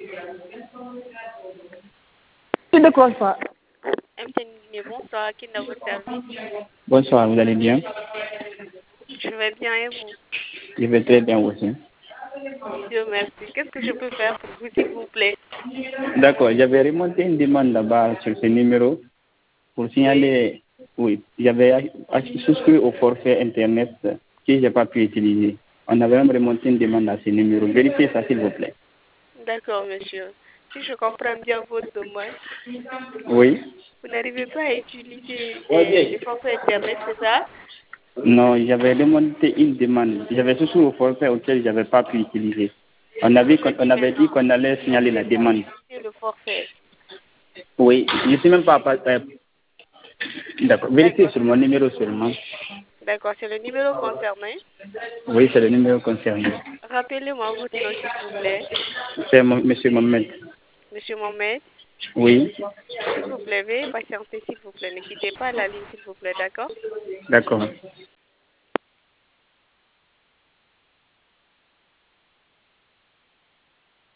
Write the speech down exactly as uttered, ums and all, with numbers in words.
Tu ne crois pas? M T N, bonsoir, qui est dans votre service? Bonsoir, vous allez bien? Je vais bien et vous? Je vais très bien aussi. Dieu merci. Qu'est-ce que je peux faire pour vous, s'il vous plaît? D'accord, j'avais remonté une demande là-bas sur ce numéro pour signaler, oui, j'avais souscrit au forfait Internet que je n'ai pas pu utiliser. On avait même remonté une demande à ce numéro. Vérifiez ça, s'il vous plaît. D'accord, monsieur. Si je comprends bien votre demande, Oui. vous n'arrivez pas à utiliser euh, le forfait Internet, c'est ça? Non, j'avais remonté une demande. J'avais souscrit au forfait auquel je n'avais pas pu utiliser. On avait, on avait dit qu'on allait signaler la demande. C'est le forfait. Oui, je ne sais même pas. Euh, D'accord, vérifiez sur mon numéro seulement. D'accord, c'est le numéro concerné. Oui, c'est le numéro concerné. Rappelez-moi votre nom, s'il vous plaît. C'est M. Mohamed. Monsieur Mohamed. Oui. S'il vous plaît, veuillez patienter, s'il vous plaît. Ne quittez pas la ligne, s'il vous plaît, d'accord? D'accord.